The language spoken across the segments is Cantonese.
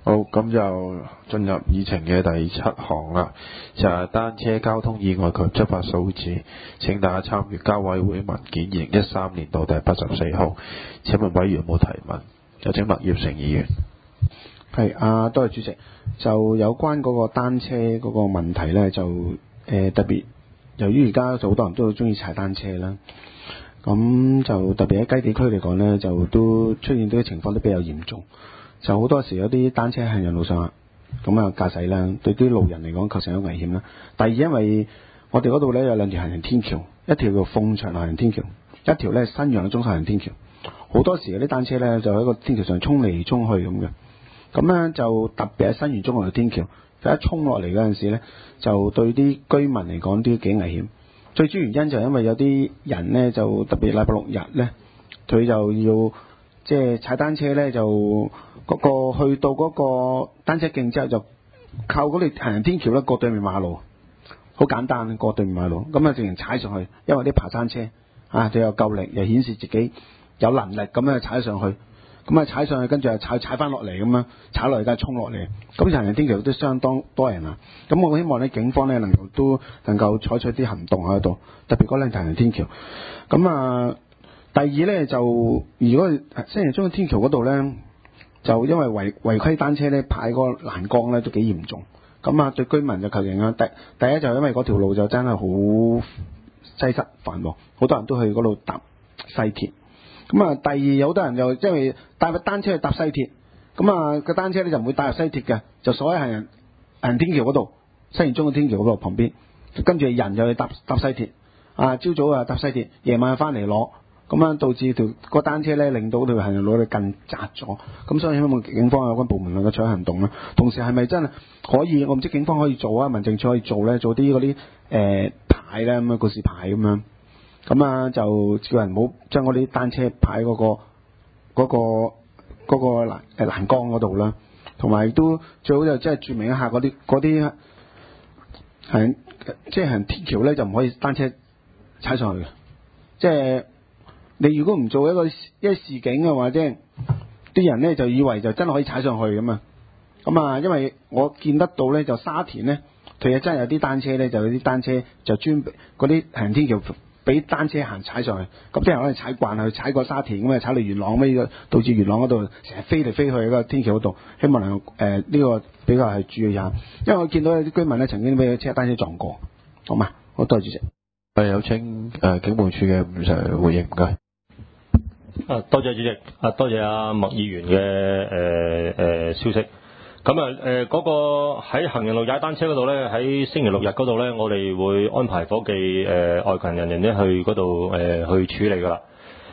好，咁就進入議程嘅第7項啦，就係單車交通意外及執法數字。請大家參閱交委會文件2013年度第84號。請問委員有冇提問？有請麥業成議員。 係多謝主席。就有關嗰個單車嗰個問題呢，就特別由於而家就好多人都好中意踩單車啦，咁就特別喺雞地區嚟講呢，就都出現啲情況都比較嚴重。就好多時有啲單車行人路上啊，咁啊駕駛啦，對啲路人嚟講構成咗危險啦。第二，因為我哋嗰度呢有2條行人天橋，一條叫鳳翔行人天橋，一條呢新陽中心行人天橋。好多時有啲單車呢就喺個天橋上衝嚟衝去咁嘅，咁呢就特別喺新元中學嘅天橋，佢一衝落嚟嗰陣時呢，就對啲居民嚟講都幾危險。最主要原因就係因為有啲人呢，就特別禮拜6日呢，佢就要即係踩單車呢，就嗰個去到嗰個單車徑之後，就靠嗰條行人天橋咧過對面馬路，好簡單過對面馬路，咁啊直情踩上去，因為啲爬山車就有夠力，又顯示自己有能力咁樣踩上去，咁啊踩上去跟住又踩翻落嚟咁樣，踩落嚟再衝落嚟，咁行人天橋都相當多人啊，咁我希望呢警方呢能夠採取啲行動喺度，特別嗰兩條行人天橋。咁第二呢，就如果新陽中嘅天橋嗰度呢，就因為違規單車呢排個欄杆呢都幾嚴重，咁對居民就構成影響。第一就因為嗰條路就真係好擠塞繁忙，好多人都去嗰度搭西鐵。咁第二有好多人就因為帶個單車去搭西鐵，咁個單車呢就唔會帶入西鐵嘅，就鎖喺行人天橋嗰度，新陽中嘅天橋嗰度旁邊，跟住人就去搭西鐵，朝早搭西鐵，夜晚翻嚟攞。咁導致個單車呢令到條行人路更窄咗，咁所以希望警方有關部門能夠採取行動啦。同時係咪真係可以？我唔知警方可以做啊，民政處可以做呢，做啲嗰啲牌呢，咁告示牌咁樣，咁就叫人唔好將嗰啲單車牌嗰個欄杆嗰度啦，同埋都最好就即係註明一下嗰啲行人天橋呢，就唔可以單車踩上去嘅，即係。你如果唔做一個示警嘅話，即係啲人呢就以為就真係可以踩上去咁啊！因為我見得到呢，就沙田呢，佢真係有啲單車呢，就有啲單車就專嗰啲行人天橋俾單車行踩上去，咁啲人可能踩慣去踩過沙田咁踩到元朗咁，導致元朗嗰度成日飛嚟飛去喺個天橋嗰度，希望能夠呢個比較係注意下，因為我見到有啲居民呢曾經俾單車撞過，好嘛？好，多謝主席。 有請警務處嘅吳 Sir回應，唔該。 多謝主席，多謝麥議員嘅消息。咁嗰個喺行人路踩單車嗰度呢，喺星期6日嗰度呢，我哋會安排伙計外勤人員呢去嗰度去處理噶啦。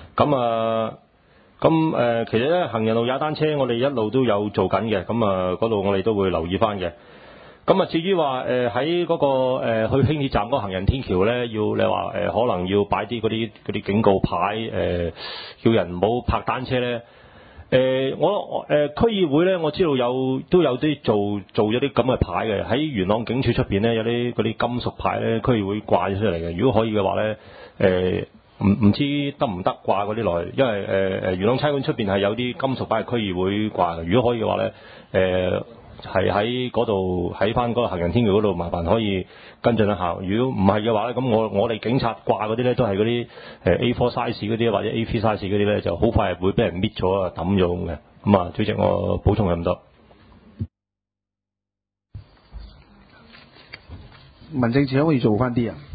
咁其實呢，行人路踩單車我哋一路都有做緊嘅，咁嗰度我哋都會留意翻嘅。咁至於話喺嗰個去輕鐵站嗰個行人天橋呢，你話可能要擺啲嗰啲警告牌，叫人唔好泊單車呢。我區議會呢，我知道都有啲做咗啲咁嘅牌嘅，喺元朗警署出邊呢，有啲嗰啲金屬牌呢，區議會掛咗出嚟嘅。如果可以嘅話呢，唔知得唔得掛嗰啲落去，因為元朗差館出邊係有啲金屬牌係區議會掛嘅。如果可以嘅話呢，係喺嗰度喺翻嗰個行人天橋嗰度，麻煩可以跟進一下。如果唔係嘅話咧，咁我哋警察掛嗰啲咧都係嗰啲A4 size 嗰啲或者 A3 size 嗰啲咧，就好快會俾人搣咗啊抌咗咁嘅。咁主席我補充係咁多。 民政處可以做翻啲啊。